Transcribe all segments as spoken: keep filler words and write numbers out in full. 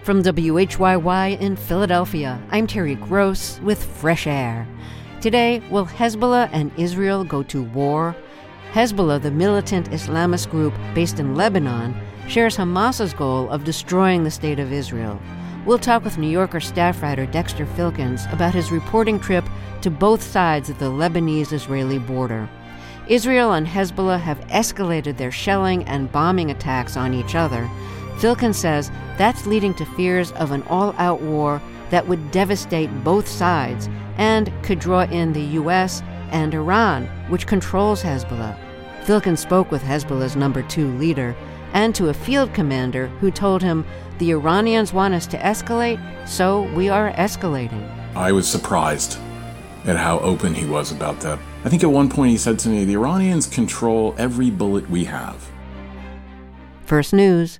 From W H Y Y in Philadelphia, I'm Terry Gross with Fresh Air. Today, will Hezbollah and Israel go to war? Hezbollah, the militant Islamist group based in Lebanon, shares Hamas's goal of destroying the state of Israel. We'll talk with New Yorker staff writer Dexter Filkins about his reporting trip to both sides of the Lebanese-Israeli border. Israel and Hezbollah have escalated their shelling and bombing attacks on each other. Filkins says that's leading to fears of an all-out war that would devastate both sides and could draw in the U S and Iran, which controls Hezbollah. Filkins spoke with Hezbollah's number two leader and to a field commander who told him the Iranians want us to escalate, so we are escalating. I was surprised at how open he was about that. I think at one point he said to me, the Iranians control every bullet we have. First News.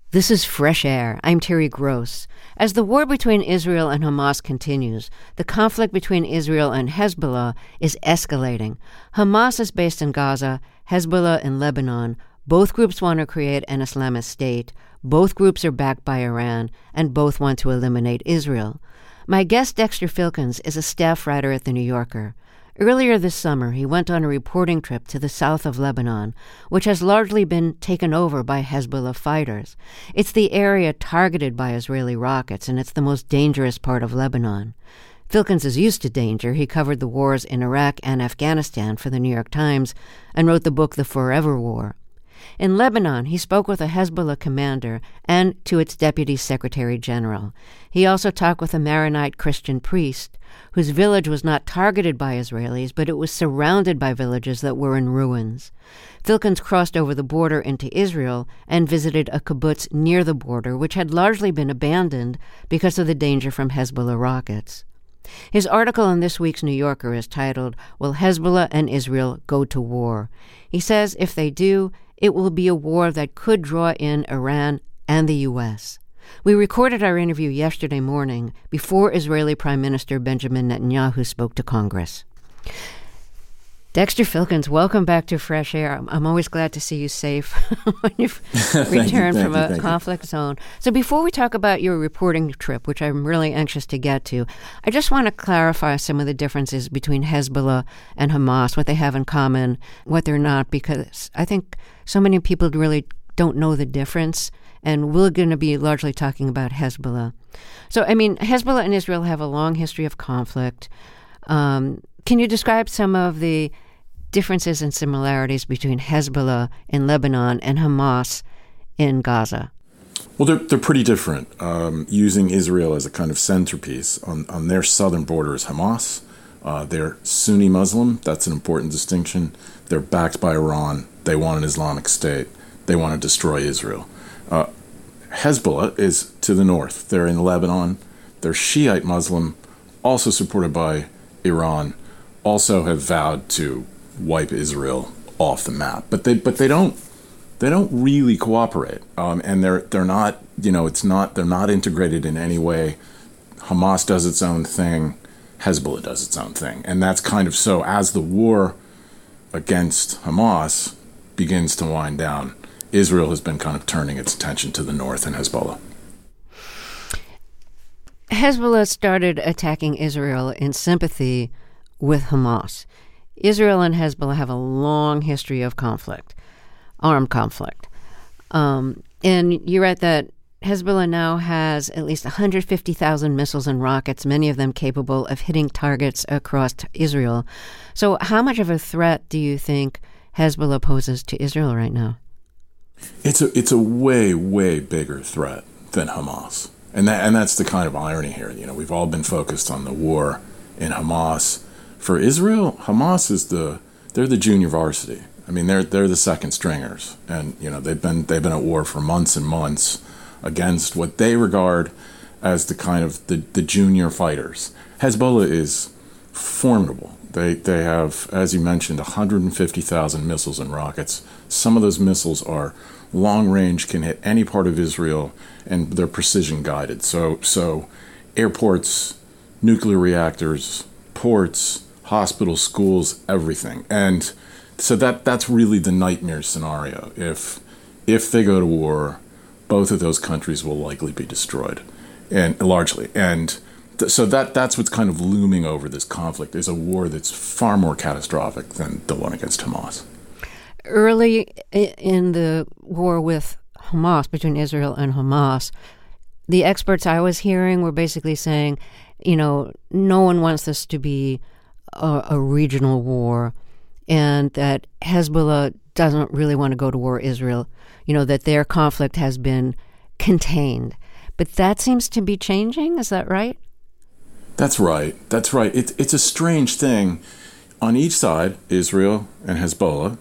This is Fresh Air. I'm Terry Gross. As the war between Israel and Hamas continues, the conflict between Israel and Hezbollah is escalating. Hamas is based in Gaza, Hezbollah in Lebanon. Both groups want to create an Islamist state. Both groups are backed by Iran, and both want to eliminate Israel. My guest, Dexter Filkins, is a staff writer at The New Yorker. Earlier this summer, he went on a reporting trip to the south of Lebanon, which has largely been taken over by Hezbollah fighters. It's the area targeted by Israeli rockets, and it's the most dangerous part of Lebanon. Filkins is used to danger. He covered the wars in Iraq and Afghanistan for the New York Times and wrote the book The Forever War. In Lebanon, he spoke with a Hezbollah commander and to its deputy secretary general. He also talked with a Maronite Christian priest whose village was not targeted by Israelis, but it was surrounded by villages that were in ruins. Filkins crossed over the border into Israel and visited a kibbutz near the border, which had largely been abandoned because of the danger from Hezbollah rockets. His article in this week's New Yorker is titled, "Will Hezbollah and Israel Go to War?" He says if they do, it will be a war that could draw in Iran and the U S. We recorded our interview yesterday morning before Israeli Prime Minister Benjamin Netanyahu spoke to Congress. Dexter Filkins, welcome back to Fresh Air. I'm, I'm always glad to see you safe when you've returned you, from you, a conflict you. zone. So before we talk about your reporting trip, which I'm really anxious to get to, I just want to clarify some of the differences between Hezbollah and Hamas, what they have in common, what they're not, because I think so many people really don't know the difference, and we're going to be largely talking about Hezbollah. So, I mean, Hezbollah and Israel have a long history of conflict. Um, can you describe some of the differences and similarities between Hezbollah in Lebanon and Hamas in Gaza? Well, they're, they're pretty different. Um, using Israel as a kind of centerpiece, on, on their southern border is Hamas. Uh, they're Sunni Muslim. That's an important distinction. They're backed by Iran. They want an Islamic state. They want to destroy Israel. Uh, Hezbollah is to the north. They're in Lebanon. They're Shiite Muslim, also supported by Iran, also have vowed to wipe Israel off the map. But they but they don't they don't really cooperate. Um, and they're they're not, you know, it's not they're not integrated in any way. Hamas does its own thing. Hezbollah does its own thing. And that's kind of so as the war against Hamas begins to wind down, Israel has been kind of turning its attention to the north and Hezbollah. Hezbollah started attacking Israel in sympathy with Hamas. Israel and Hezbollah have a long history of conflict, armed conflict. Um, and you read that Hezbollah now has at least one hundred fifty thousand missiles and rockets, many of them capable of hitting targets across Israel. So how much of a threat do you think Hezbollah poses to Israel right now? It's a it's a way, way bigger threat than Hamas. And that and that's the kind of irony here. You know, we've all been focused on the war in Hamas. For Israel, Hamas is the they're the junior varsity. I mean, they're they're the second stringers. And, you know, they've been they've been at war for months and months against what they regard as the kind of the, the junior fighters. Hezbollah is formidable. They they have, as you mentioned, one hundred fifty thousand missiles and rockets. Some of those missiles are long range, can hit any part of Israel, and they're precision guided. So so airports, nuclear reactors, ports, hospitals, schools, everything. And so that that's really the nightmare scenario. If if they go to war, both of those countries will likely be destroyed, and largely. And so that that's what's kind of looming over this conflict, is a war that's far more catastrophic than the one against Hamas. Early in the war with Hamas, between Israel and Hamas, the experts I was hearing were basically saying, you know, no one wants this to be a, a regional war, and that Hezbollah doesn't really want to go to war with Israel, you know, that their conflict has been contained. But that seems to be changing. Is that right? That's right. That's right. It's it's a strange thing. On each side, Israel and Hezbollah,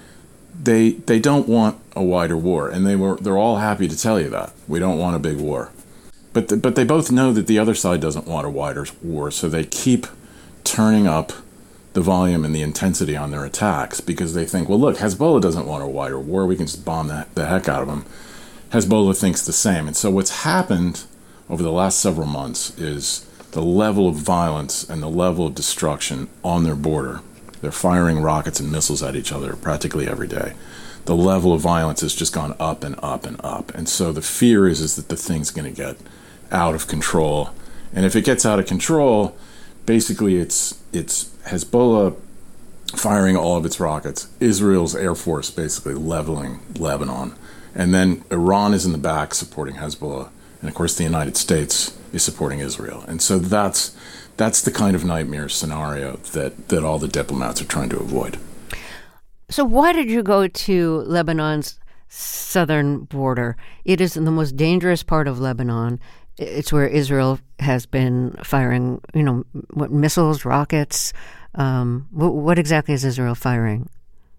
they they don't want a wider war, and they were they're all happy to tell you that we don't want a big war. But the, but they both know that the other side doesn't want a wider war, so they keep turning up the volume and the intensity on their attacks because they think, well, look, Hezbollah doesn't want a wider war. We can just bomb the, the heck out of them. Hezbollah thinks the same. And so what's happened over the last several months is the level of violence and the level of destruction on their border. They're firing rockets and missiles at each other practically every day. The level of violence has just gone up and up and up. And so the fear is, is that the thing's going to get out of control. And if it gets out of control, basically it's it's Hezbollah firing all of its rockets, Israel's Air Force basically leveling Lebanon, and then Iran is in the back supporting Hezbollah, and of course the United States is supporting Israel. And so that's that's the kind of nightmare scenario that, that all the diplomats are trying to avoid. So why did you go to Lebanon's southern border? It is in the most dangerous part of Lebanon. It's where Israel has been firing, you know, what, missiles, rockets. Um, what, what exactly is Israel firing?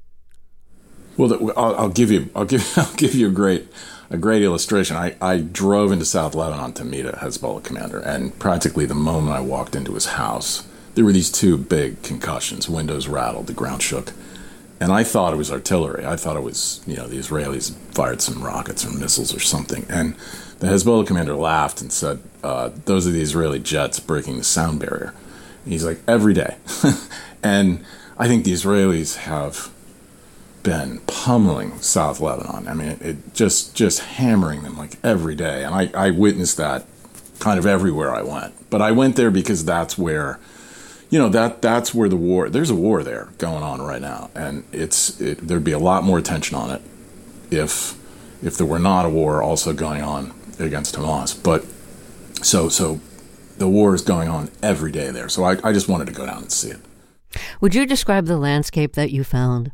Well, I'll, I'll give you, I'll give, I'll give you a great, a great illustration. I, I drove into South Lebanon to meet a Hezbollah commander, and practically the moment I walked into his house, there were these two big concussions. Windows rattled, the ground shook, and I thought it was artillery. I thought it was, you know, the Israelis fired some rockets or missiles or something. And the Hezbollah commander laughed and said, uh, "Those are the Israeli jets breaking the sound barrier." And he's like, every day. And I think the Israelis have been pummeling South Lebanon. I mean, it, it just just hammering them like every day. And I, I witnessed that kind of everywhere I went. But I went there because that's where, you know, that that's where the war, there's a war there going on right now. And it's it, there'd be a lot more attention on it if if there were not a war also going on against Hamas. But so so the war is going on every day there. So I, I just wanted to go down and see it. Would you describe the landscape that you found?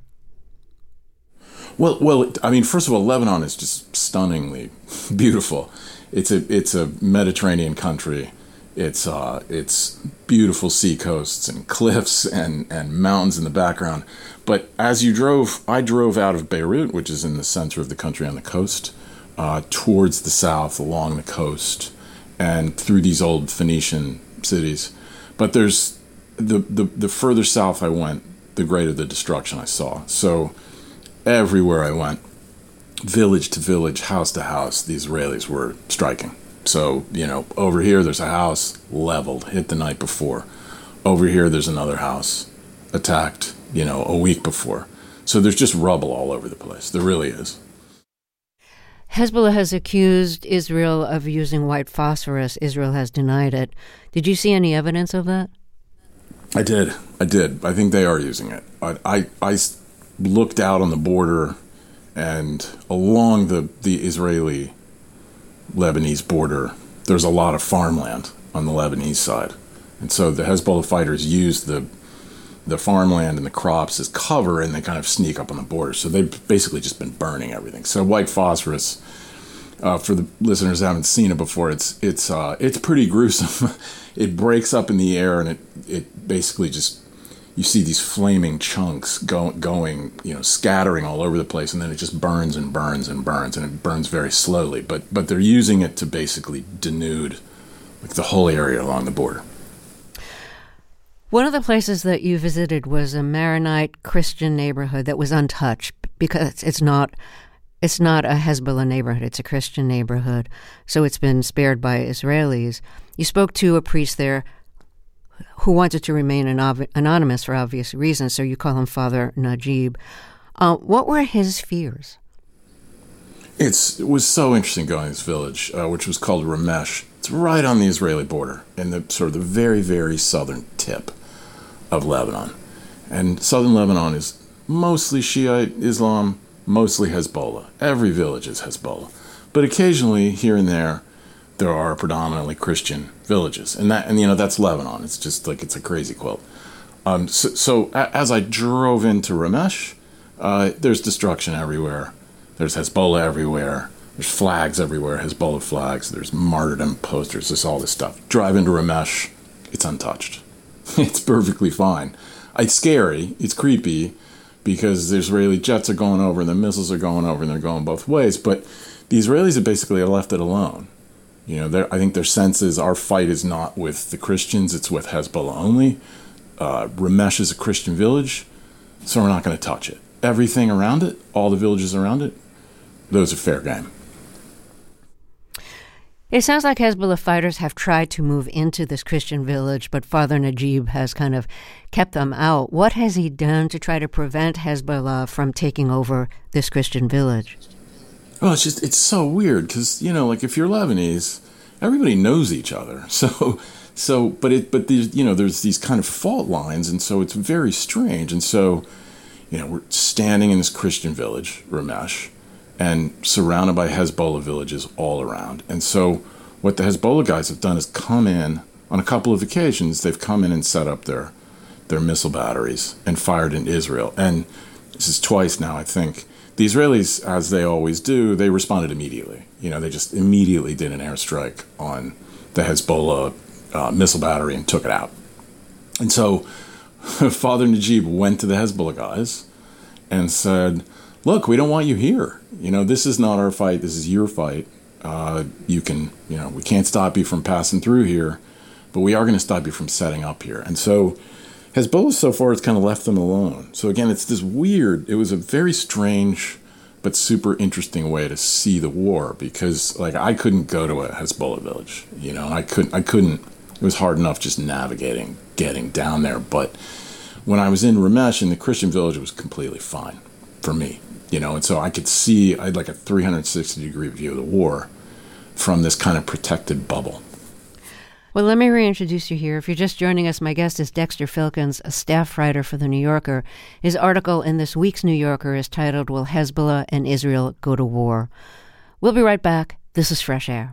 Well, well, I mean, first of all, Lebanon is just stunningly beautiful. It's a it's a Mediterranean country. It's uh it's beautiful sea coasts and cliffs and, and mountains in the background. But as you drove, I drove out of Beirut, which is in the center of the country on the coast, uh, towards the south along the coast and through these old Phoenician cities. But there's the the, the further south I went, the greater the destruction I saw. So everywhere I went, village to village, house to house, the Israelis were striking. So, you know, over here there's a house leveled, hit the night before. Over here there's another house attacked, you know, a week before. So there's just rubble all over the place. There really is. Hezbollah has accused Israel of using white phosphorus. Israel has denied it. Did you see any evidence of that? I did. I did. I think they are using it. I, I, I looked out on the border and along the, the Israeli-Lebanese border, there's a lot of farmland on the Lebanese side. And so the Hezbollah fighters use the the farmland and the crops as cover, and they kind of sneak up on the border. So they've basically just been burning everything. So white phosphorus, uh, for the listeners who haven't seen it before, it's it's uh, it's pretty gruesome. It breaks up in the air, and it it basically just, you see these flaming chunks go, going, you know, scattering all over the place, and then it just burns and burns and burns, and it burns very slowly. But but they're using it to basically denude like the whole area along the border. One of the places that you visited was a Maronite Christian neighborhood that was untouched because it's not it's not a Hezbollah neighborhood. It's a Christian neighborhood, so it's been spared by Israelis. You spoke to a priest there who wanted to remain an- anonymous for obvious reasons, so you call him Father Najib. Uh, what were his fears? It's, it was so interesting going to this village, uh, which was called Ramesh. It's right on the Israeli border, in the sort of the very, very southern tip of Lebanon. And southern Lebanon is mostly Shiite Islam, mostly Hezbollah. Every village is Hezbollah. But occasionally, here and there, there are predominantly Christian villages. And, that, and you know, that's Lebanon. It's just like, it's a crazy quilt. Um, so, so a, as I drove into Ramesh, uh, there's destruction everywhere. There's Hezbollah everywhere. There's flags everywhere, Hezbollah flags. There's martyrdom posters. There's all this stuff. Drive into Ramesh, it's untouched. It's perfectly fine. It's scary. It's creepy because the Israeli jets are going over and the missiles are going over and they're going both ways. But the Israelis have basically left it alone. You know, I think their sense is our fight is not with the Christians. It's with Hezbollah only. Uh, Ramesh is a Christian village, so we're not going to touch it. Everything around it, all the villages around it, those are fair game. It sounds like Hezbollah fighters have tried to move into this Christian village, but Father Najib has kind of kept them out. What has he done to try to prevent Hezbollah from taking over this Christian village? Well, it's just, it's so weird because, you know, like if you're Lebanese, everybody knows each other. So, so, but it, but there's, you know, there's these kind of fault lines, and so it's very strange. And so, you know, we're standing in this Christian village, Ramesh, and surrounded by Hezbollah villages all around. And so what the Hezbollah guys have done is come in, on a couple of occasions, they've come in and set up their their missile batteries and fired in Israel. And this is twice now, I think. The Israelis, as they always do, they responded immediately. You know, they just immediately did an airstrike on the Hezbollah uh, missile battery and took it out. And so Father Najib went to the Hezbollah guys and said, look, we don't want you here. You know, this is not our fight. This is your fight. Uh, you can, you know, we can't stop you from passing through here, but we are going to stop you from setting up here. And so Hezbollah so far has kind of left them alone. So again, it's this weird, it was a very strange but super interesting way to see the war, because like I couldn't go to a Hezbollah village, you know, and I couldn't, I couldn't, it was hard enough just navigating, getting down there. But when I was in Ramesh in the Christian village, it was completely fine for me. You know, and so I could see, I had like a three hundred sixty degree view of the war from this kind of protected bubble. Well, let me reintroduce you here. If you're just joining us, my guest is Dexter Filkins, a staff writer for The New Yorker. His article in this week's New Yorker is titled, Will Hezbollah and Israel Go to War? We'll be right back. This is Fresh Air.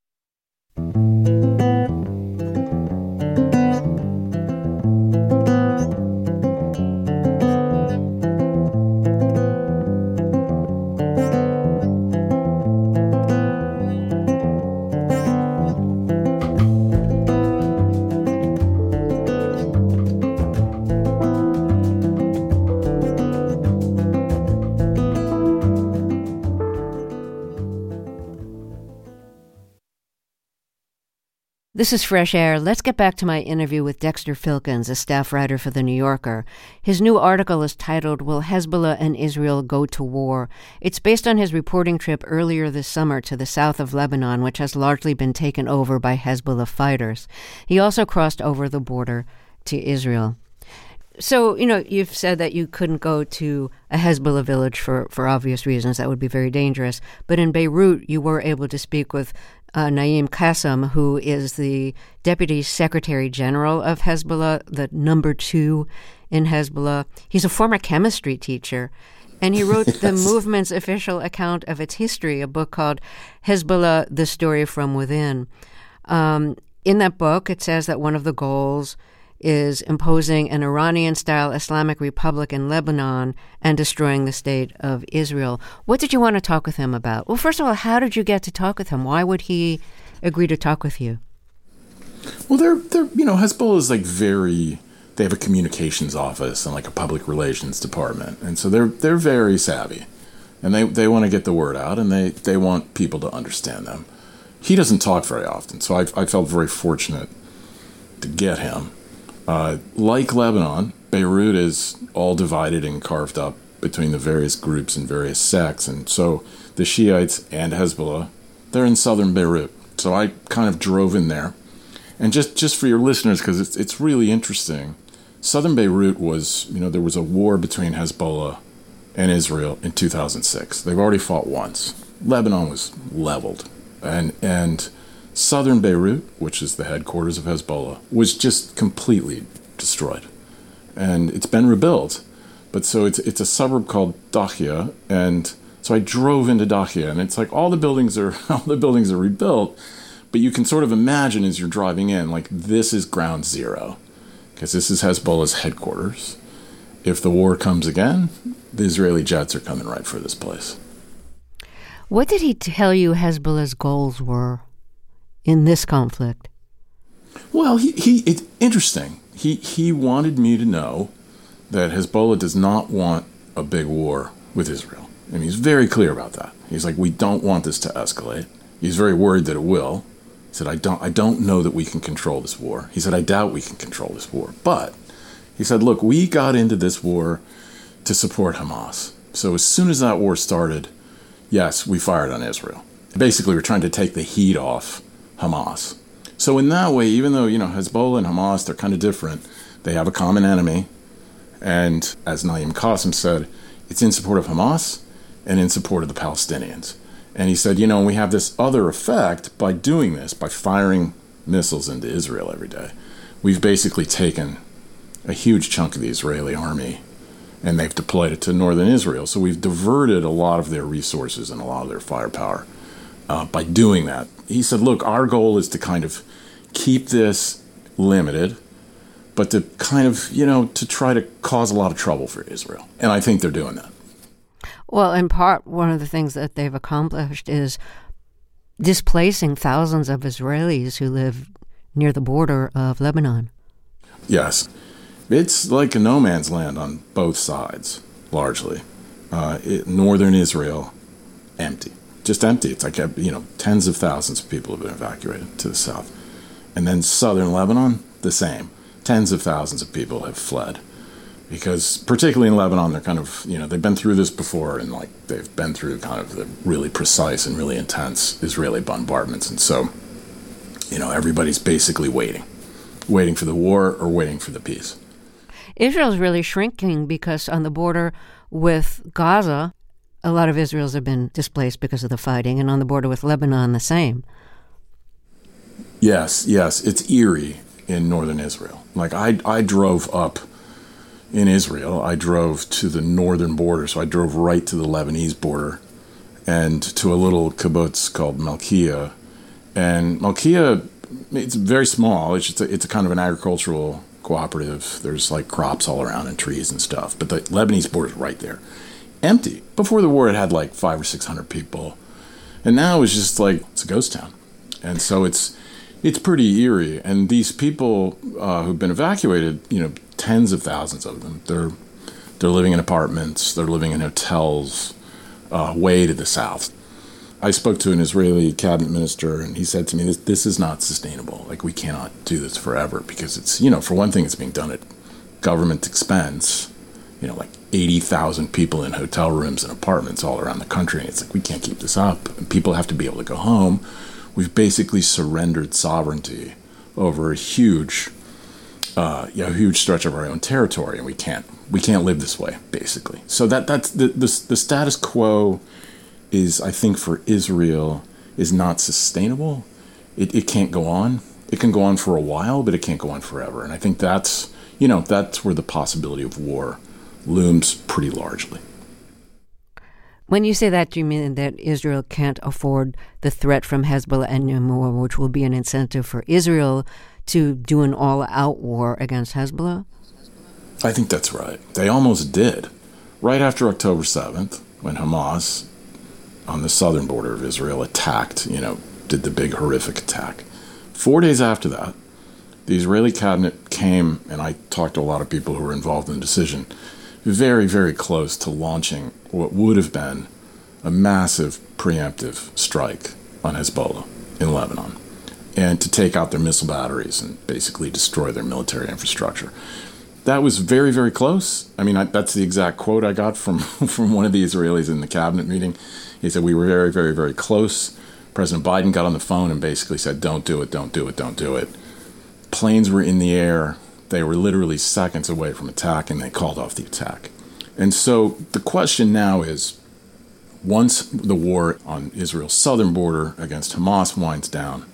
This is Fresh Air. Let's get back to my interview with Dexter Filkins, a staff writer for The New Yorker. His new article is titled, Will Hezbollah and Israel Go to War? It's based on his reporting trip earlier this summer to the south of Lebanon, which has largely been taken over by Hezbollah fighters. He also crossed over the border to Israel. So, you know, you've said that you couldn't go to a Hezbollah village for, for obvious reasons. That would be very dangerous. But in Beirut, you were able to speak with Uh, Naim Qassem, who is the Deputy Secretary General of Hezbollah, the number two in Hezbollah. He's a former chemistry teacher, and he wrote yes. the movement's official account of its history, a book called Hezbollah, The Story from Within. Um, in that book, it says that one of the goals is imposing an Iranian-style Islamic Republic in Lebanon and destroying the state of Israel. What did you want to talk with him about? Well, first of all, how did you get to talk with him? Why would he agree to talk with you? Well, they're, they're you know, Hezbollah is like very, they have a communications office and like a public relations department. And so they're they're very savvy. And they, they want to get the word out, and they, they want people to understand them. He doesn't talk very often, so I, I felt very fortunate to get him. Uh, like Lebanon, Beirut is all divided and carved up between the various groups and various sects. And so the Shiites and Hezbollah, they're in southern Beirut. So I kind of drove in there. And just, just for your listeners, because it's, it's really interesting, southern Beirut was, you know, there was a war between Hezbollah and Israel in two thousand six. They've already fought once. Lebanon was leveled. And, and southern Beirut, which is the headquarters of Hezbollah, was just completely destroyed. And it's been rebuilt. But so it's it's a suburb called Dakhia, and so I drove into Dakhia, and it's like all the buildings are all the buildings are rebuilt, but you can sort of imagine as you're driving in, like this is ground zero, because this is Hezbollah's headquarters. If the war comes again, the Israeli jets are coming right for this place. What did he tell you Hezbollah's goals were in this conflict? Well, he, he it's interesting. He he wanted me to know that Hezbollah does not want a big war with Israel. I mean, he's very clear about that. He's like, we don't want this to escalate. He's very worried that it will. He said, I don't I don't know that we can control this war. He said, I doubt we can control this war. But he said, look, we got into this war to support Hamas. So as soon as that war started, yes, we fired on Israel. Basically, we're trying to take the heat off Hamas. So in that way, even though, you know, Hezbollah and Hamas, they're kind of different, they have a common enemy. And as Naim Qassem said, it's in support of Hamas and in support of the Palestinians. And he said, you know, we have this other effect by doing this, by firing missiles into Israel every day. We've basically taken a huge chunk of the Israeli army and they've deployed it to northern Israel. So we've diverted a lot of their resources and a lot of their firepower uh, by doing that. He said, look, our goal is to kind of keep this limited, but to kind of, you know, to try to cause a lot of trouble for Israel. And I think they're doing that. Well, in part, one of the things that they've accomplished is displacing thousands of Israelis who live near the border of Lebanon. Yes. It's like a no man's land on both sides, largely. Uh, it, northern Israel, empty. Just empty. It's like, you know, tens of thousands of people have been evacuated to the south. And then southern Lebanon, the same. Tens of thousands of people have fled. Because particularly in Lebanon, they're kind of, you know, they've been through this before, and like they've been through kind of the really precise and really intense Israeli bombardments. And so, you know, everybody's basically waiting, waiting for the war or waiting for the peace. Israel's really shrinking because on the border with Gaza, a lot of Israelis have been displaced because of the fighting, and on the border with Lebanon, the same. Yes, yes, it's eerie in northern Israel. Like I, I drove up in Israel. I drove to the northern border, so I drove right to the Lebanese border and to a little kibbutz called Malkia. And Malkia, it's very small. It's just a, it's a kind of an agricultural cooperative. There's like crops all around and trees and stuff. But the Lebanese border is right there. Empty. Before the war, it had like five or six hundred people. And now it's just like, it's a ghost town. And so it's it's pretty eerie. And these people uh, who've been evacuated, you know, tens of thousands of them, they're they're living in apartments, they're living in hotels uh, way to the south. I spoke to an Israeli cabinet minister, and he said to me, this, this is not sustainable. Like, we cannot do this forever because it's, you know, for one thing, it's being done at government expense, you know, like eighty thousand people in hotel rooms and apartments all around the country. And it's like, we can't keep this up. And people have to be able to go home. We've basically surrendered sovereignty over a huge, uh, you know, huge stretch of our own territory, and we can't, we can't live this way, basically. So that that's the the, the status quo is, I think, for Israel, is not sustainable. It it can't go on. It can go on for a while, but it can't go on forever. And I think that's, you know, that's where the possibility of war looms pretty largely. When you say that, do you mean that Israel can't afford the threat from Hezbollah anymore, which will be an incentive for Israel to do an all-out war against Hezbollah? I think that's right. They almost did. Right after October seventh, when Hamas on the southern border of Israel attacked, you know, did the big horrific attack. Four days after that, the Israeli cabinet came, and I talked to a lot of people who were involved in the decision, very, very close to launching what would have been a massive preemptive strike on Hezbollah in Lebanon, and to take out their missile batteries and basically destroy their military infrastructure. That was very, very close. I mean, I, that's the exact quote I got from, from one of the Israelis in the cabinet meeting. He said, we were very, very, very close. President Biden got on the phone and basically said, don't do it, don't do it, don't do it. Planes were in the air. They were literally seconds away from attack, and they called off the attack. And so the question now is, once the war on Israel's southern border against Hamas winds down,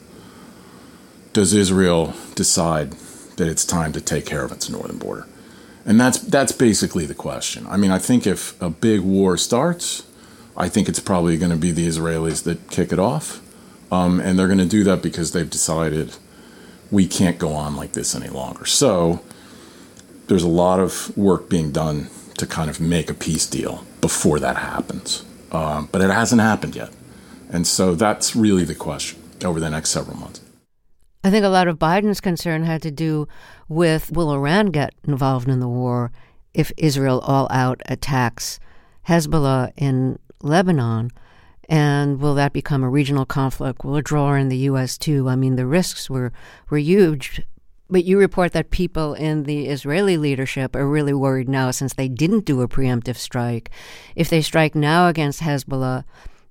does Israel decide that it's time to take care of its northern border? And that's that's basically the question. I mean, I think if a big war starts, I think it's probably going to be the Israelis that kick it off. Um, and they're going to do that because they've decided we can't go on like this any longer. So there's a lot of work being done to kind of make a peace deal before that happens. Um, but it hasn't happened yet. And so that's really the question over the next several months. I think a lot of Biden's concern had to do with, will Iran get involved in the war if Israel all out attacks Hezbollah in Lebanon? And will that become a regional conflict? Will it draw in the U S too? I mean, the risks were, were huge. But you report that people in the Israeli leadership are really worried now, since they didn't do a preemptive strike. If they strike now against Hezbollah,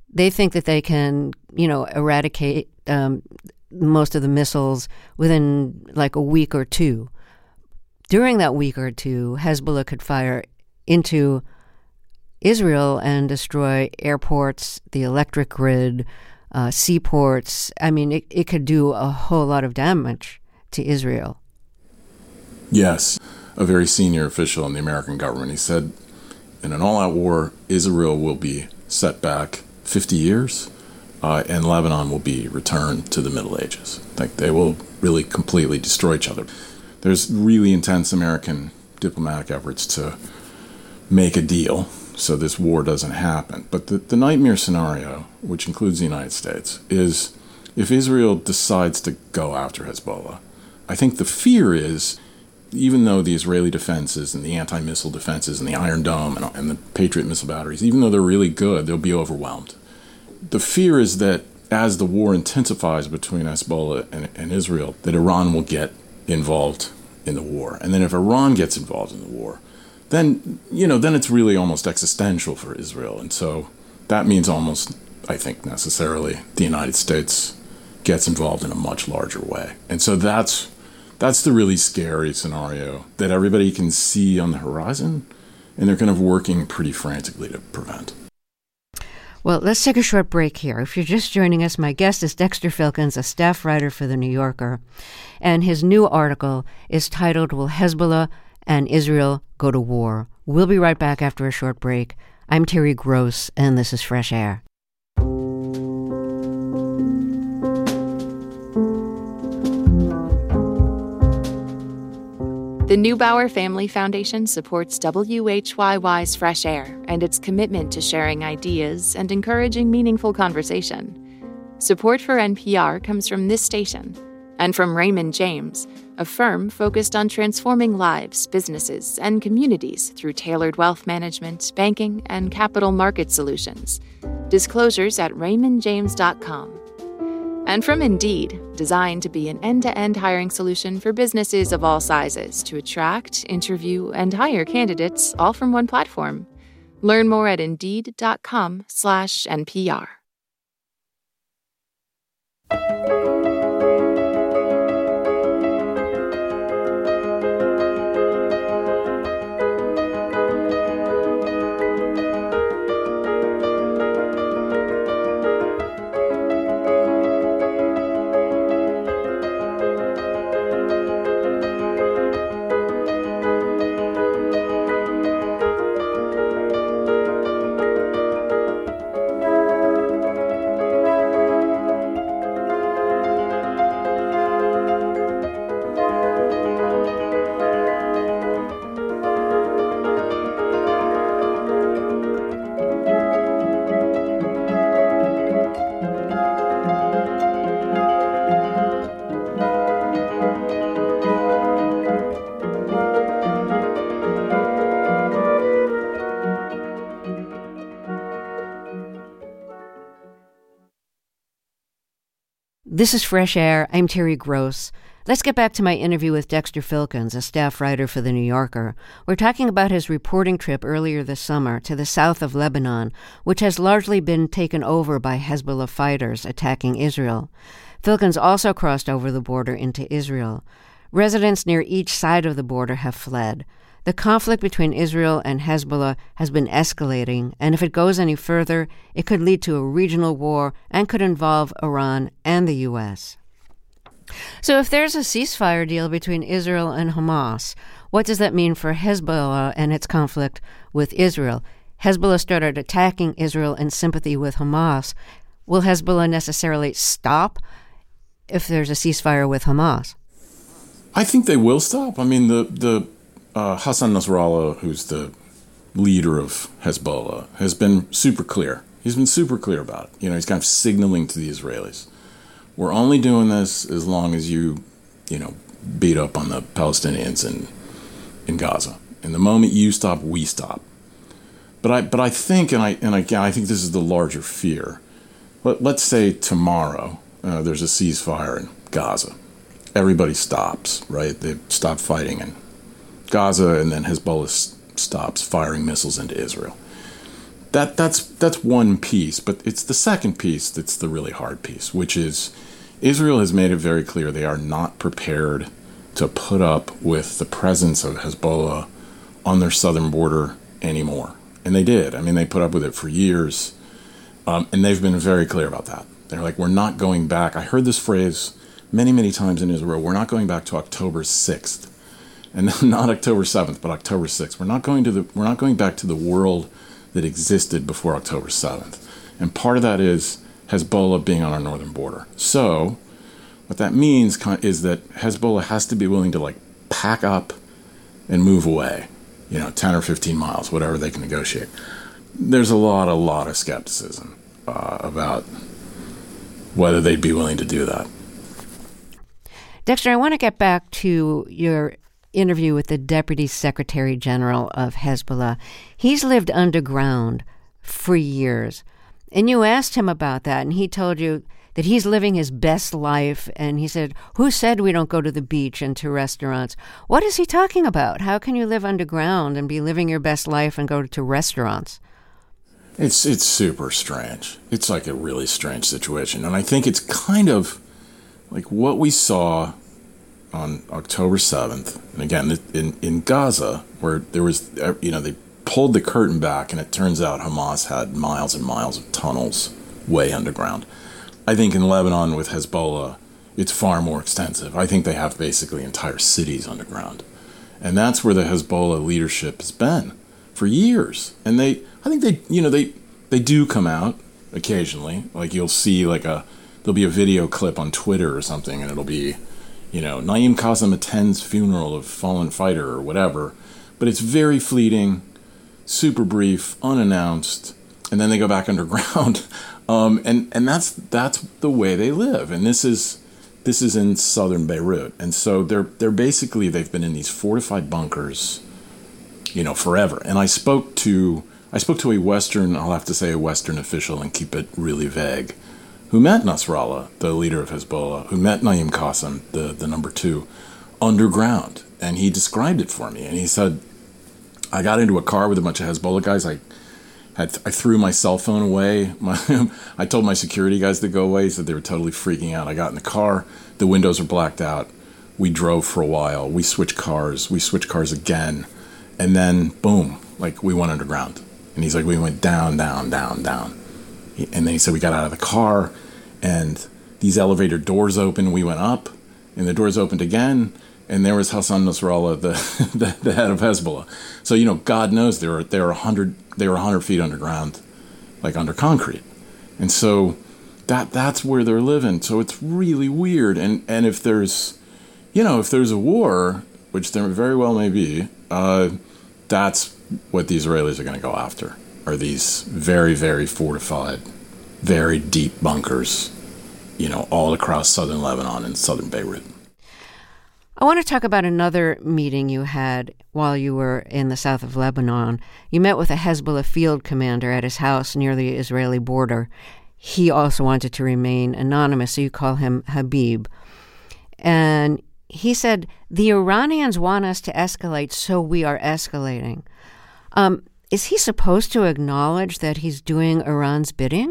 they think that they can, you know, eradicate um, most of the missiles within like a week or two. During that week or two, Hezbollah could fire into Israel and destroy airports, the electric grid, uh, seaports. I mean, it, it could do a whole lot of damage to Israel. Yes, a very senior official in the American government. He said, in an all-out war, Israel will be set back fifty years, uh, and Lebanon will be returned to the Middle Ages. Like, they will really completely destroy each other. There's really intense American diplomatic efforts to make a deal so this war doesn't happen. But the, the nightmare scenario, which includes the United States, is if Israel decides to go after Hezbollah, I think the fear is, even though the Israeli defenses and the anti-missile defenses and the Iron Dome and, and the Patriot missile batteries, even though they're really good, they'll be overwhelmed. The fear is that as the war intensifies between Hezbollah and, and Israel, that Iran will get involved in the war. And then if Iran gets involved in the war, then, you know, then it's really almost existential for Israel. And so that means almost, I think, necessarily the United States gets involved in a much larger way. And so that's that's the really scary scenario that everybody can see on the horizon, and they're kind of working pretty frantically to prevent. Well, let's take a short break here. If you're just joining us, my guest is Dexter Filkins, a staff writer for The New Yorker, and his new article is titled, Will Hezbollah and Israel Go to War? We'll be right back after a short break. I'm Terry Gross, and this is Fresh Air. The Neubauer Family Foundation supports W H Y Y's Fresh Air and its commitment to sharing ideas and encouraging meaningful conversation. Support for N P R comes from this station and from Raymond James, a firm focused on transforming lives, businesses, and communities through tailored wealth management, banking, and capital market solutions. Disclosures at raymond james dot com. And from Indeed, designed to be an end-to-end hiring solution for businesses of all sizes to attract, interview, and hire candidates all from one platform. Learn more at Indeed.com slash NPR. This is Fresh Air. I'm Terry Gross. Let's get back to my interview with Dexter Filkins, a staff writer for The New Yorker. We're talking about his reporting trip earlier this summer to the south of Lebanon, which has largely been taken over by Hezbollah fighters attacking Israel. Filkins also crossed over the border into Israel. Residents near each side of the border have fled. The conflict between Israel and Hezbollah has been escalating, and if it goes any further, it could lead to a regional war and could involve Iran and the U S. So if there's a ceasefire deal between Israel and Hamas, what does that mean for Hezbollah and its conflict with Israel? Hezbollah started attacking Israel in sympathy with Hamas. Will Hezbollah necessarily stop if there's a ceasefire with Hamas? I think they will stop. I mean, the the uh, Hassan Nasrallah, who's the leader of Hezbollah, has been super clear. He's been super clear about it. You know, he's kind of signaling to the Israelis, we're only doing this as long as you, you know, beat up on the Palestinians in in Gaza. And the moment you stop, we stop. But I but I think, and I and again, I think this is the larger fear. Let, let's say tomorrow uh, there's a ceasefire in Gaza. Everybody stops, right? They stop fighting in Gaza, and then Hezbollah s- stops firing missiles into Israel. that that's that's one piece, but it's the second piece that's the really hard piece, which is Israel has made it very clear they are not prepared to put up with the presence of Hezbollah on their southern border anymore. And they did. I mean, they put up with it for years, um, and they've been very clear about that. They're like, we're not going back. I heard this phrase many, many times in Israel. We're not going back to October sixth, and not October seventh, but October sixth. We're not going to the. We're not going back to the world that existed before October seventh. And part of that is Hezbollah being on our northern border. So what that means is that Hezbollah has to be willing to like pack up and move away, you know, ten or fifteen miles, whatever they can negotiate. There's a lot, a lot of skepticism uh, about whether they'd be willing to do that. Dexter, I want to get back to your interview with the Deputy Secretary General of Hezbollah. He's lived underground for years. And you asked him about that, and he told you that he's living his best life. And he said, who said we don't go to the beach and to restaurants? What is he talking about? How can you live underground and be living your best life and go to restaurants? It's it's super strange. It's like a really strange situation. And I think it's kind of like what we saw on October seventh. And again, in, in Gaza, where there was, you know, they pulled the curtain back, and it turns out Hamas had miles and miles of tunnels way underground. I think in Lebanon with Hezbollah, it's far more extensive. I think they have basically entire cities underground. And that's where the Hezbollah leadership has been for years. And they, I think they, you know, they, they do come out occasionally. Like you'll see like a, there'll be a video clip on Twitter or something, and it'll be, you know, Naim Qassem attends funeral of fallen fighter or whatever. But it's very fleeting, super brief, unannounced, and then they go back underground. Um, and, and that's that's the way they live. And this is this is in southern Beirut. And so they're they're basically they've been in these fortified bunkers, you know, forever. And I spoke to I spoke to a Western, I'll have to say a Western official and keep it really vague, who met Nasrallah, the leader of Hezbollah, who met Naim Qassem, the, the number two, underground. And he described it for me. And he said, I got into a car with a bunch of Hezbollah guys. I had I threw my cell phone away. My, I told my security guys to go away. He said they were totally freaking out. I got in the car. The windows were blacked out. We drove for a while. We switched cars. We switched cars again. And then, boom, like we went underground. And he's like, we went down, down, down, down. And then he said we got out of the car, and these elevator doors opened. We went up, and the doors opened again, and there was Hassan Nasrallah, the, the the head of Hezbollah. So you know, God knows they were they were a hundred they were a hundred feet underground, like under concrete, and so that that's where they're living. So it's really weird. And and if there's, you know, if there's a war, which there very well may be, uh, that's what the Israelis are going to go after. Are these very, very fortified, very deep bunkers, you know, all across southern Lebanon and southern Beirut. I want to talk about another meeting you had while you were in the south of Lebanon. You met with a Hezbollah field commander at his house near the Israeli border. He also wanted to remain anonymous, so you call him Habib. And he said, the Iranians want us to escalate, so we are escalating. Um, is he supposed to acknowledge that he's doing Iran's bidding?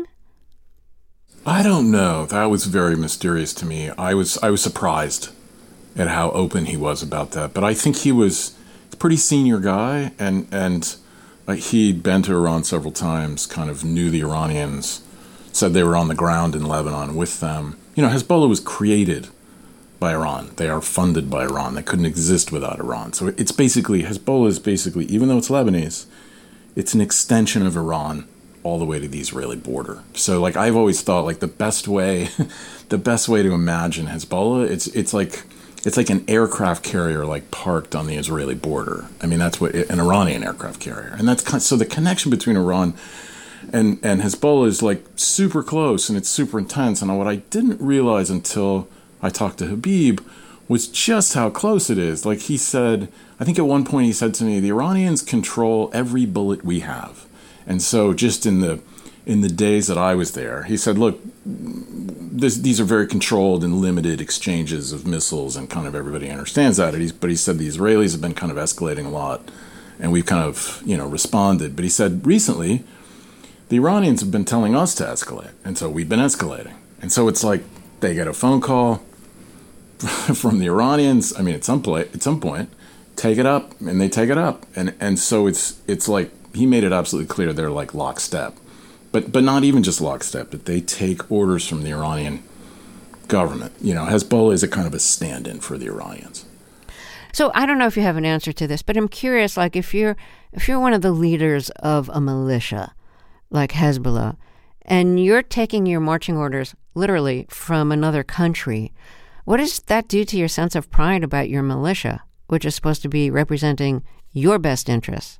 I don't know. That was very mysterious to me. I was I was surprised at how open he was about that. But I think he was a pretty senior guy, and, and like he'd been to Iran several times, kind of knew the Iranians, said they were on the ground in Lebanon with them. You know, Hezbollah was created by Iran. They are funded by Iran. They couldn't exist without Iran. So it's basically, Hezbollah is basically, even though it's Lebanese, it's an extension of Iran all the way to the Israeli border. So like I've always thought like the best way, the best way to imagine Hezbollah, it's it's like it's like an aircraft carrier like parked on the Israeli border. I mean, that's what an Iranian aircraft carrier. And that's kind of, so the connection between Iran and, and Hezbollah is like super close, and it's super intense. And what I didn't realize until I talked to Habib was just how close it is. Like he said, I think at one point he said to me, the Iranians control every bullet we have. And so just in the in the days that I was there, he said, look, this, these are very controlled and limited exchanges of missiles, and kind of everybody understands that. But he said the Israelis have been kind of escalating a lot, and we've kind of, you know, responded. But he said recently, the Iranians have been telling us to escalate, and so we've been escalating. And so it's like they get a phone call from the Iranians. I mean, at some point, at some point, take it up, and they take it up, and and so it's it's like he made it absolutely clear they're like lockstep, but but not even just lockstep, but they take orders from the Iranian government. You know, Hezbollah is a kind of a stand-in for the Iranians. So I don't know if you have an answer to this, but I'm curious, like if you're if you're one of the leaders of a militia like Hezbollah, and you're taking your marching orders literally from another country, what does that do to your sense of pride about your militia, which is supposed to be representing your best interests?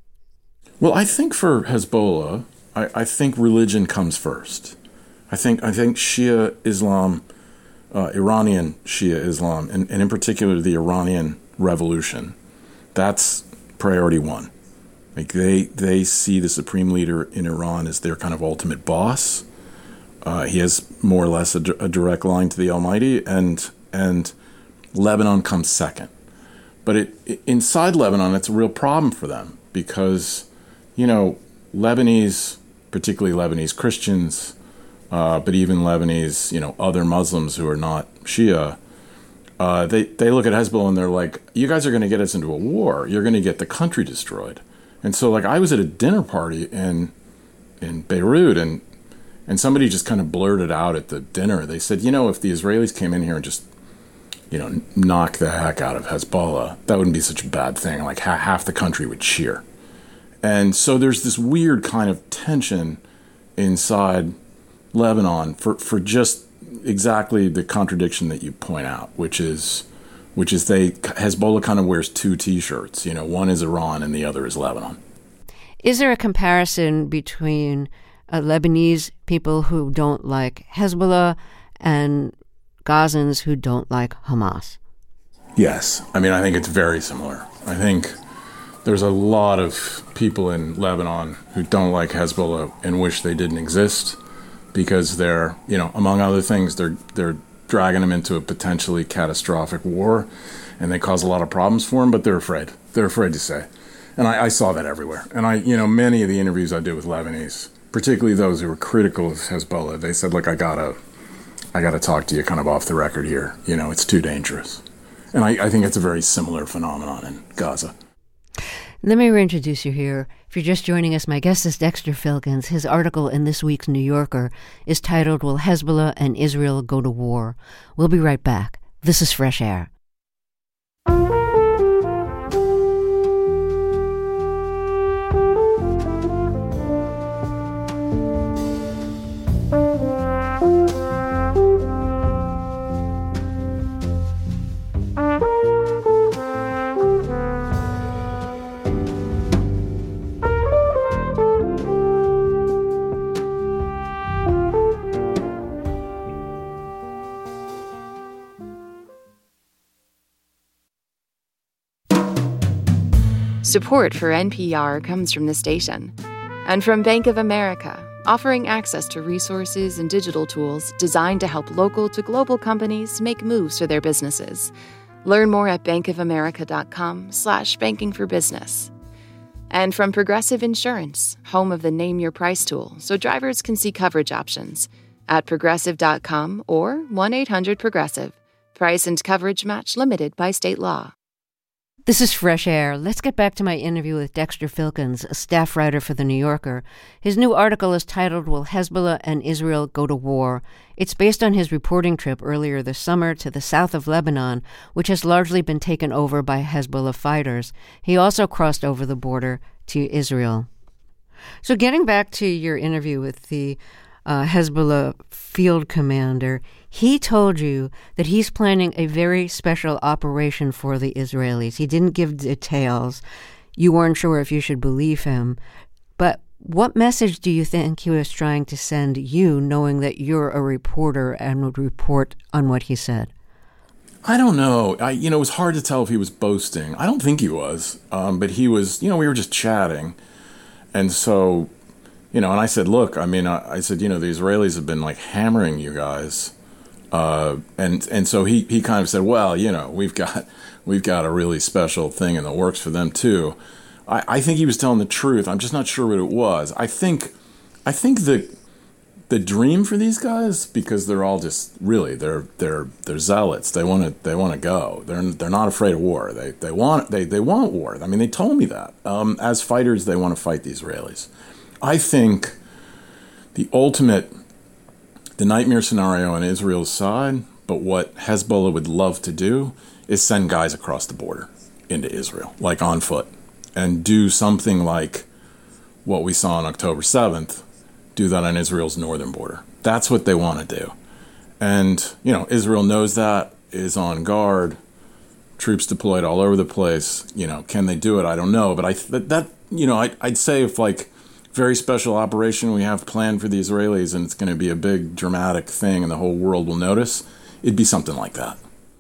Well, I think for Hezbollah, I, I think religion comes first. I think I think Shia Islam, uh, Iranian Shia Islam, and, and in particular the Iranian Revolution, that's priority one. Like they they see the supreme leader in Iran as their kind of ultimate boss. Uh, he has more or less a, a direct line to the Almighty, and and Lebanon comes second. But it, it inside Lebanon, it's a real problem for them because, you know, Lebanese, particularly Lebanese Christians, uh, but even Lebanese, you know, other Muslims who are not Shia, uh, they they look at Hezbollah and they're like, you guys are going to get us into a war. You're going to get the country destroyed. And so, like, I was at a dinner party in in Beirut, and and somebody just kind of blurted out at the dinner. They said, you know, if the Israelis came in here and just, you know, knocked the heck out of Hezbollah, that wouldn't be such a bad thing. Like, ha- half the country would cheer. And so there's this weird kind of tension inside Lebanon for, for just exactly the contradiction that you point out, which is... which is they Hezbollah kind of wears two T-shirts. You know, one is Iran and the other is Lebanon. Is there a comparison between uh, Lebanese people who don't like Hezbollah and Gazans who don't like Hamas? Yes. I mean, I think it's very similar. I think there's a lot of people in Lebanon who don't like Hezbollah and wish they didn't exist because they're, you know, among other things, they're they're dragging them into a potentially catastrophic war, and they cause a lot of problems for them, but they're afraid. They're afraid to say. And I, I saw that everywhere. And I, you know, many of the interviews I did with Lebanese, particularly those who were critical of Hezbollah, they said, look, I gotta, I gotta talk to you kind of off the record here. You know, it's too dangerous. And I, I think it's a very similar phenomenon in Gaza. Let me reintroduce you here. If you're just joining us, my guest is Dexter Filkins. His article in this week's New Yorker is titled, Will Hezbollah and Israel Go to War? We'll be right back. This is Fresh Air. Support for N P R comes from the station and from Bank of America, offering access to resources and digital tools designed to help local to global companies make moves for their businesses. Learn more at bankofamerica.com slash banking for business. And from Progressive Insurance, home of the Name Your Price tool, so drivers can see coverage options at progressive dot com or one eight hundred progressive. Price and coverage match limited by state law. This is Fresh Air. Let's get back to my interview with Dexter Filkins, a staff writer for The New Yorker. His new article is titled, Will Hezbollah and Israel Go to War? It's based on his reporting trip earlier this summer to the south of Lebanon, which has largely been taken over by Hezbollah fighters. He also crossed over the border to Israel. So getting back to your interview with the uh, Hezbollah field commander, he told you that he's planning a very special operation for the Israelis. He didn't give details. You weren't sure if you should believe him. But what message do you think he was trying to send you, knowing that you're a reporter and would report on what he said? I don't know. I, you know, it was hard to tell if he was boasting. I don't think he was. Um, but he was, you know, we were just chatting. And so, you know, and I said, look, I mean, I, I said, you know, the Israelis have been like hammering you guys. Uh, and and so he, he kind of said, well, you know, we've got we've got a really special thing in the works for them too. I, I think he was telling the truth. I'm just not sure what it was. I think I think the the dream for these guys, because they're all just really they're they're they're zealots. They want to they want to go. They're they're not afraid of war. They they want they they want war. I mean, they told me that. Um, as fighters, they want to fight the Israelis. I think the ultimate, the nightmare scenario on Israel's side, but what Hezbollah would love to do is send guys across the border into Israel, like on foot, and do something like what we saw on October seventh. Do that on Israel's northern border. That's what they want to do. And, you know, Israel knows that, is on guard, troops deployed all over the place. You know, can they do it? I don't know. But I that, that you know, I, I'd say if, like, very special operation we have planned for the Israelis and it's going to be a big dramatic thing and the whole world will notice, it'd be something like that.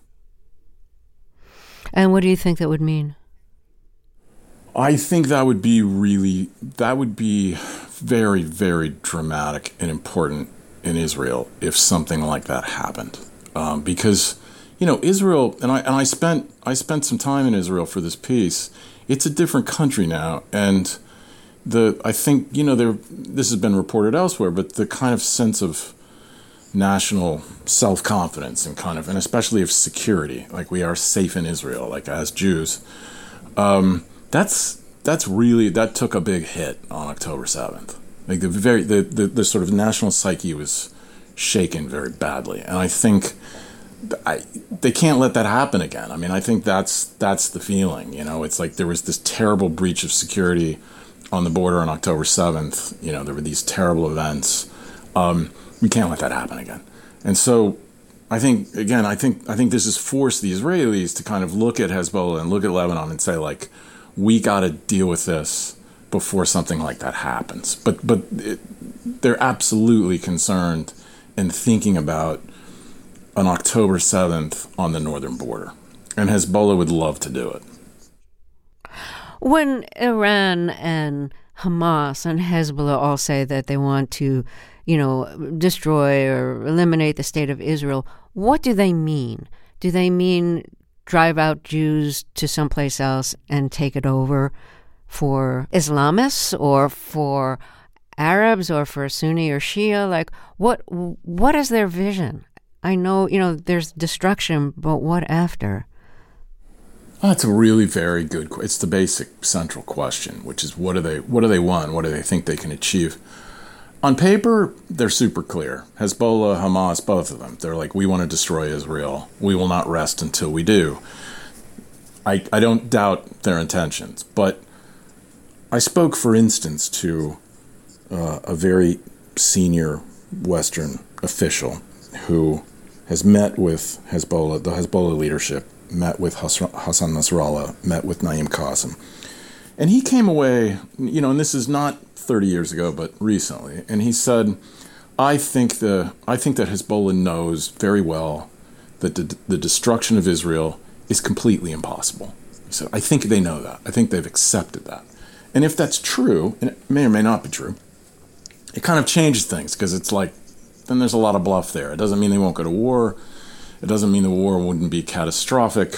And what do you think that would mean? I think that would be really, that would be very, very dramatic and important in Israel if something like that happened. Um, because, you know, Israel, and I and I spent I spent some time in Israel for this piece. It's a different country now, and the I think, you know, there this has been reported elsewhere, but the kind of sense of national self-confidence and kind of, and especially of security, like we are safe in Israel, like as Jews, um, That's that's really that took a big hit on October seventh. Like the very the, the, the sort of national psyche was shaken very badly, and I think I, they can't let that happen again. I mean, I think that's that's the feeling. You know, it's like there was this terrible breach of security on the border on October seventh. You know, there were these terrible events. Um, we can't let that happen again, and so. I think again. I think I think this has forced the Israelis to kind of look at Hezbollah and look at Lebanon and say, like, we got to deal with this before something like that happens. But but it, they're absolutely concerned and thinking about an October seventh on the northern border. And Hezbollah would love to do it. When Iran and Hamas and Hezbollah all say that they want to, you know, destroy or eliminate the state of Israel, what do they mean? Do they mean drive out Jews to someplace else and take it over for Islamists or for Arabs or for Sunni or Shia? Like, what what is their vision? I know, you know, there's destruction, but what after? Oh, that's a really very good question. It's the basic central question, which is what do they what do they want? What do they think they can achieve? On paper, they're super clear. Hezbollah, Hamas, both of them. They're like, we want to destroy Israel. We will not rest until we do. I, I don't doubt their intentions. But I spoke, for instance, to uh, a very senior Western official who has met with Hezbollah, the Hezbollah leadership, met with Hassan Nasrallah, met with Naim Qassem. And he came away, you know, and this is not thirty years ago, but recently, and he said, I think the I think that Hezbollah knows very well that the, the destruction of Israel is completely impossible. He said, I think they know that. I think they've accepted that. And if that's true, and it may or may not be true, it kind of changes things, because it's like, then there's a lot of bluff there. It doesn't mean they won't go to war. It doesn't mean the war wouldn't be catastrophic.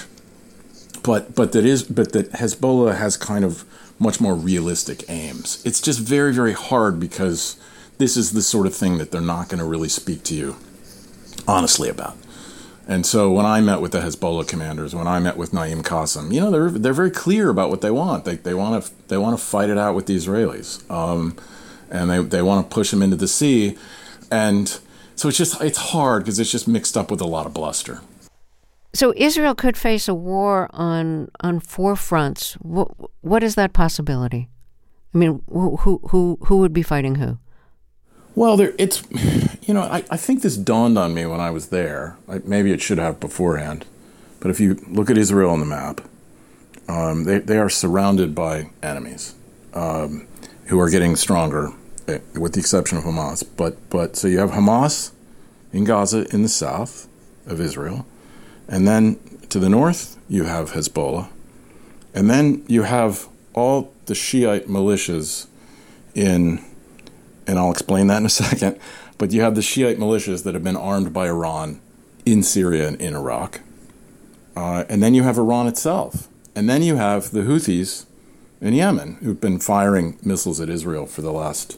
But but that is but that Hezbollah has kind of much more realistic aims. It's just very, very hard, because this is the sort of thing that they're not going to really speak to you honestly about. And so when I met with the Hezbollah commanders, when I met with Naim Qassem, you know, they're they're very clear about what they want. They they want to they want to fight it out with the Israelis, um, and they they want to push them into the sea, and so it's just it's hard because it's just mixed up with a lot of bluster. So Israel could face a war on on four fronts. What, what is that possibility? I mean, who who who, who would be fighting who? Well, there, it's, you know, I, I think this dawned on me when I was there. I, maybe it should have beforehand. But if you look at Israel on the map, um, they, they are surrounded by enemies um, who are getting stronger, with the exception of Hamas. But, but so you have Hamas in Gaza in the south of Israel. And then to the north, you have Hezbollah. And then you have all the Shiite militias in... and I'll explain that in a second, but you have the Shiite militias that have been armed by Iran in Syria and in Iraq. Uh, and then you have Iran itself. And then you have the Houthis in Yemen, who've been firing missiles at Israel for the last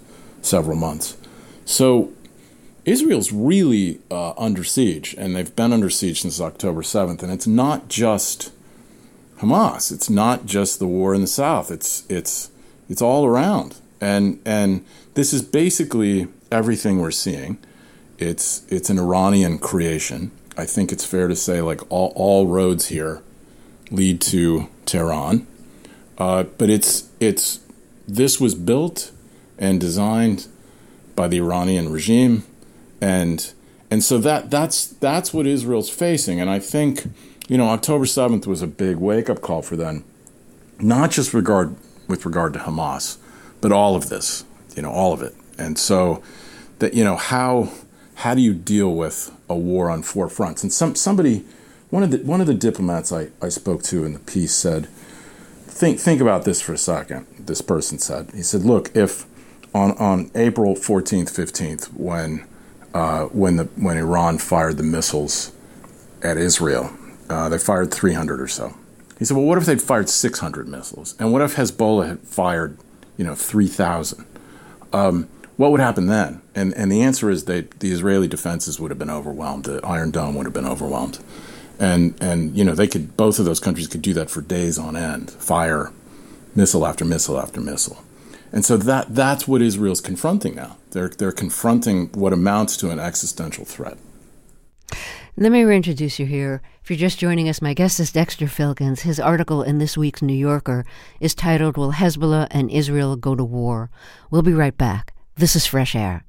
several months. So Israel's really uh, under siege, and they've been under siege since October seventh. And it's not just Hamas. It's not just the war in the south. It's it's it's all around, and and this is basically everything we're seeing. It's it's an Iranian creation. I think it's fair to say, like all all roads here lead to Tehran, uh, but it's it's this was built and designed by the Iranian regime, and and so that that's that's what Israel's facing, and I think. You know, October seventh was a big wake-up call for them, not just regard with regard to Hamas, but all of this, you know, all of it. And so, that you know, how how do you deal with a war on four fronts? And some somebody, one of the one of the diplomats I, I spoke to in the piece said, think think about this for a second. This person said, he said, look, if on on April fourteenth, fifteenth, when uh, when the when Iran fired the missiles at Israel. Uh, they fired three hundred or so. He said, well, what if they'd fired six hundred missiles? And what if Hezbollah had fired, you know, three thousand? Um, what would happen then? And and the answer is that the Israeli defenses would have been overwhelmed. The Iron Dome would have been overwhelmed. And, and you know, they could, both of those countries could do that for days on end, fire missile after missile after missile. And so that that's what Israel's confronting now. They're they're confronting what amounts to an existential threat. Let me reintroduce you here. If you're just joining us, my guest is Dexter Filkins. His article in this week's New Yorker is titled, Will Hezbollah and Israel Go to War? We'll be right back. This is Fresh Air.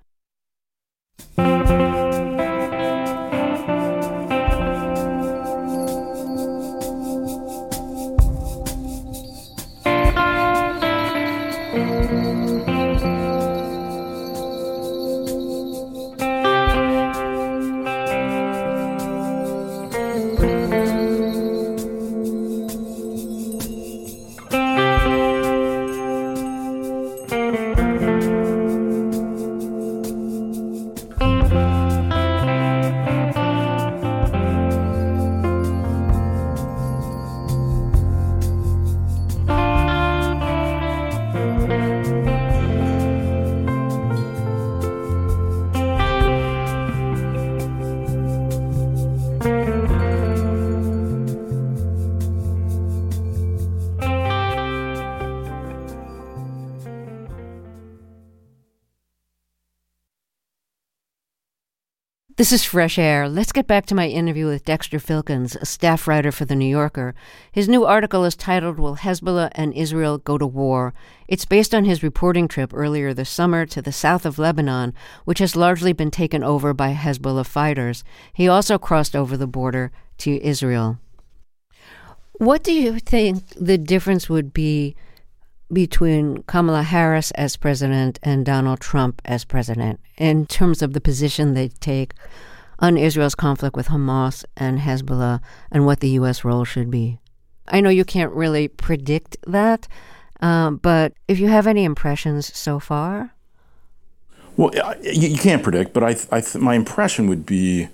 This is Fresh Air. Let's get back to my interview with Dexter Filkins, a staff writer for The New Yorker. His new article is titled, Will Hezbollah and Israel Go to War? It's based on his reporting trip earlier this summer to the south of Lebanon, which has largely been taken over by Hezbollah fighters. He also crossed over the border to Israel. What do you think the difference would be between Kamala Harris as president and Donald Trump as president in terms of the position they take on Israel's conflict with Hamas and Hezbollah and what the U S role should be? I know you can't really predict that, um, but if you have any impressions so far? Well, you, you can't predict, but I, I th- my impression would be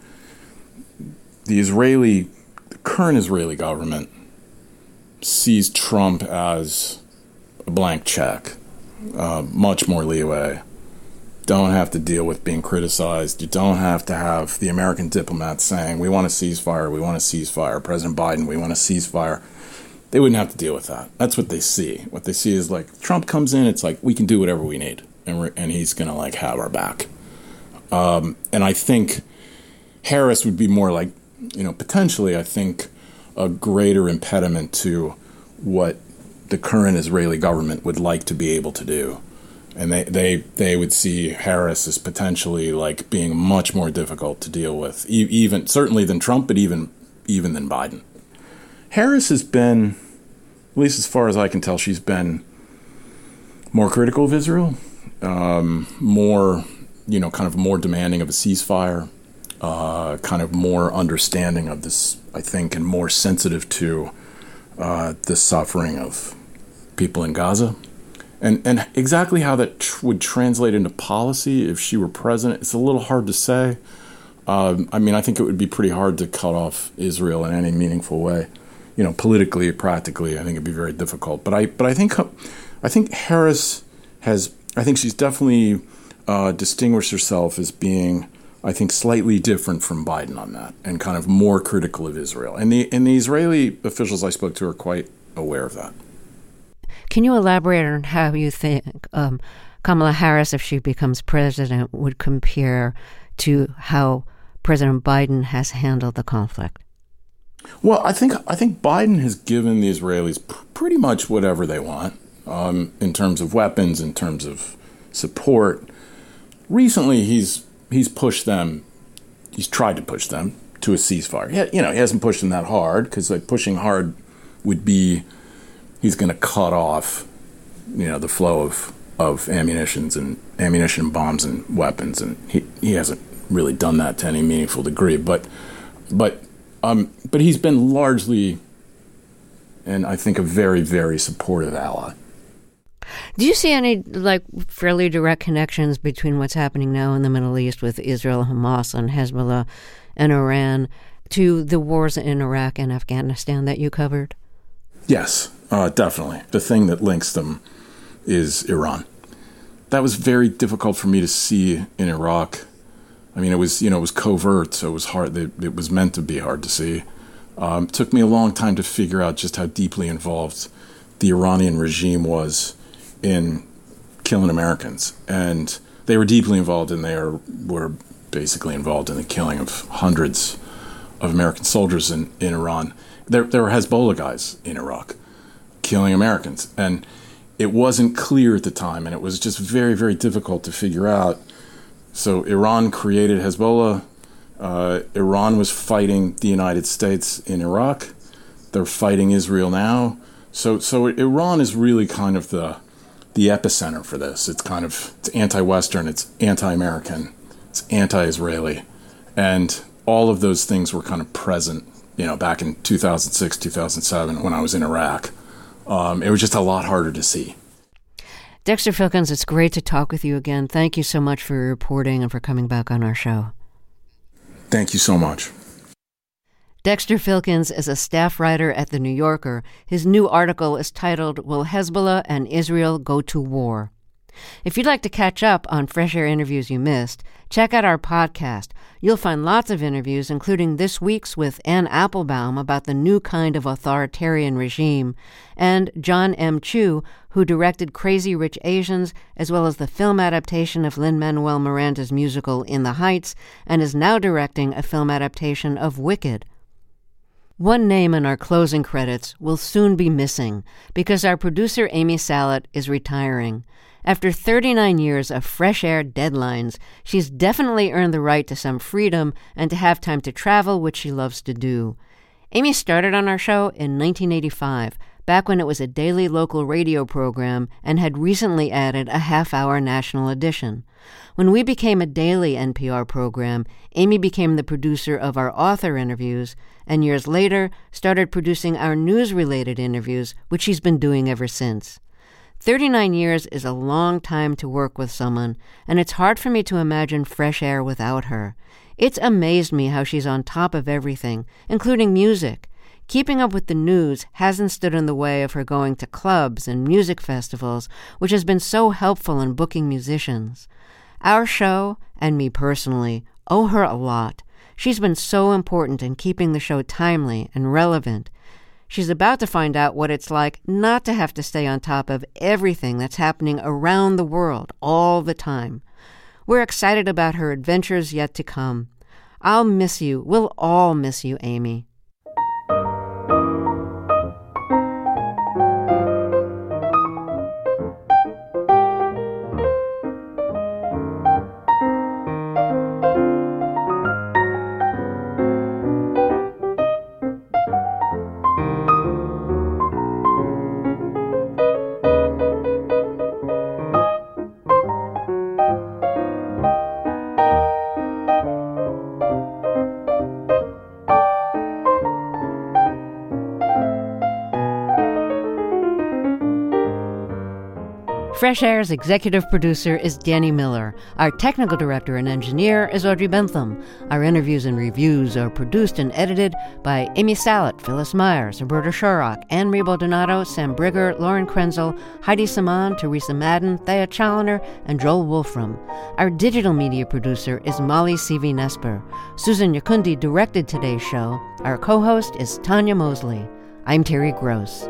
the Israeli, the current Israeli government sees Trump as a blank check, uh, much more leeway. Don't have to deal with being criticized. You don't have to have the American diplomats saying, we want a ceasefire, we want a ceasefire. President Biden, we want a ceasefire. They wouldn't have to deal with that. That's what they see. What they see is like, Trump comes in, it's like, we can do whatever we need, and we're, and he's going to like have our back. Um, and I think Harris would be more like, you know, potentially, I think, a greater impediment to what the current Israeli government would like to be able to do. And they, they, they would see Harris as potentially like being much more difficult to deal with, e- even certainly than Trump, but even even than Biden. Harris has been, at least as far as I can tell, she's been more critical of Israel, um, more, you know, kind of more demanding of a ceasefire, uh, kind of more understanding of this, I think, and more sensitive to Uh, the suffering of people in Gaza. And and exactly how that tr- would translate into policy if she were president, it's a little hard to say. Um, I mean, I think it would be pretty hard to cut off Israel in any meaningful way. You know, politically, practically, I think it'd be very difficult. But I but I think I think Harris has, I think she's definitely uh, distinguished herself as being, I think, slightly different from Biden on that, and kind of more critical of Israel. And the and the Israeli officials I spoke to are quite aware of that. Can you elaborate on how you think um, Kamala Harris, if she becomes president, would compare to how President Biden has handled the conflict? Well, I think I think Biden has given the Israelis pr- pretty much whatever they want um, in terms of weapons, in terms of support. Recently, he's he's pushed them. He's tried to push them to a ceasefire. He, you know, he hasn't pushed them that hard, because like pushing hard would be he's going to cut off, you know, the flow of of ammunitions and ammunition, bombs, and weapons, and he he hasn't really done that to any meaningful degree. But but um but he's been largely, and I think, a very very supportive ally. Do you see any, like, fairly direct connections between what's happening now in the Middle East with Israel, Hamas, and Hezbollah, and Iran to the wars in Iraq and Afghanistan that you covered? Yes, uh, definitely. The thing that links them is Iran. That was very difficult for me to see in Iraq. I mean, it was, you know, it was covert, so it was hard. It was meant to be hard to see. Um, it took me a long time to figure out just how deeply involved the Iranian regime was in killing Americans. And they were deeply involved, and they are, were basically involved in the killing of hundreds of American soldiers in, in Iran. There, there were Hezbollah guys in Iraq killing Americans. And it wasn't clear at the time, and it was just very, very difficult to figure out. So Iran created Hezbollah. Uh, Iran was fighting the United States in Iraq. They're fighting Israel now. So so Iran is really kind of the the epicenter for this. It's kind of it's anti-Western, it's anti-American, it's anti-Israeli. And all of those things were kind of present, you know, back in two thousand six, two thousand seven when I was in Iraq. Um, it was just a lot harder to see. Dexter Filkins, it's great to talk with you again. Thank you so much for your reporting and for coming back on our show. Thank you so much. Dexter Filkins is a staff writer at The New Yorker. His new article is titled, Will Hezbollah and Israel Go to War? If you'd like to catch up on Fresh Air interviews you missed, check out our podcast. You'll find lots of interviews, including this week's with Anne Applebaum about the new kind of authoritarian regime, and John M. Chu, who directed Crazy Rich Asians, as well as the film adaptation of Lin-Manuel Miranda's musical In the Heights, and is now directing a film adaptation of Wicked. One name in our closing credits will soon be missing because our producer Amy Salet is retiring. After thirty-nine years of Fresh Air deadlines, she's definitely earned the right to some freedom and to have time to travel, which she loves to do. Amy started on our show in nineteen eighty-five, back when it was a daily local radio program and had recently added a half-hour national edition. When we became a daily N P R program, Amy became the producer of our author interviews, and years later started producing our news-related interviews, which she's been doing ever since. thirty-nine years is a long time to work with someone, and it's hard for me to imagine Fresh Air without her. It's amazed me how she's on top of everything, including music. Keeping up with the news hasn't stood in the way of her going to clubs and music festivals, which has been so helpful in booking musicians. Our show, and me personally, owe her a lot. She's been so important in keeping the show timely and relevant. She's about to find out what it's like not to have to stay on top of everything that's happening around the world all the time. We're excited about her adventures yet to come. I'll miss you. We'll all miss you, Amy. Fresh Air's executive producer is Danny Miller. Our technical director and engineer is Audrey Bentham. Our interviews and reviews are produced and edited by Amy Salet, Phyllis Myers, Roberta Shorrock, Anne-Marie Baldonado, Sam Brigger, Lauren Krenzel, Heidi Saman, Teresa Madden, Thea Challoner, and Joel Wolfram. Our digital media producer is Molly C V Nesper. Susan Yakundi directed today's show. Our co-host is Tanya Mosley. I'm Terry Gross.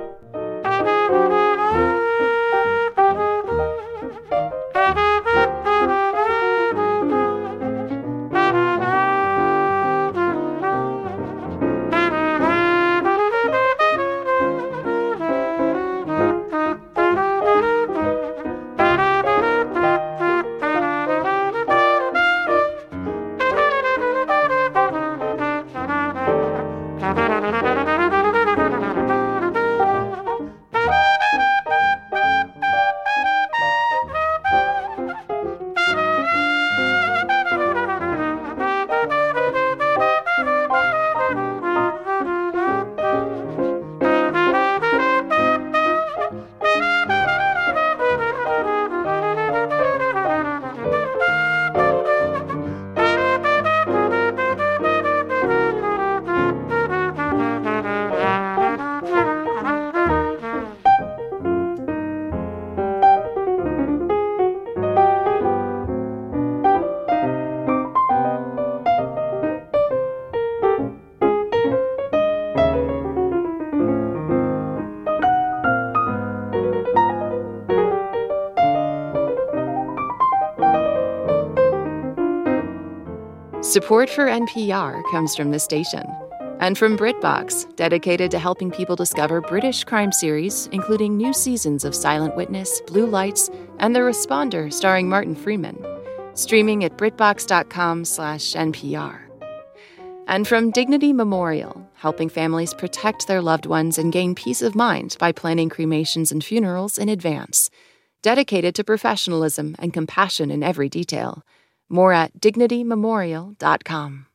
Support for N P R comes from the station and from BritBox, dedicated to helping people discover British crime series, including new seasons of Silent Witness, Blue Lights, and The Responder starring Martin Freeman. Streaming at BritBox.com slash NPR. And from Dignity Memorial, helping families protect their loved ones and gain peace of mind by planning cremations and funerals in advance. Dedicated to professionalism and compassion in every detail. More at dignity memorial dot com.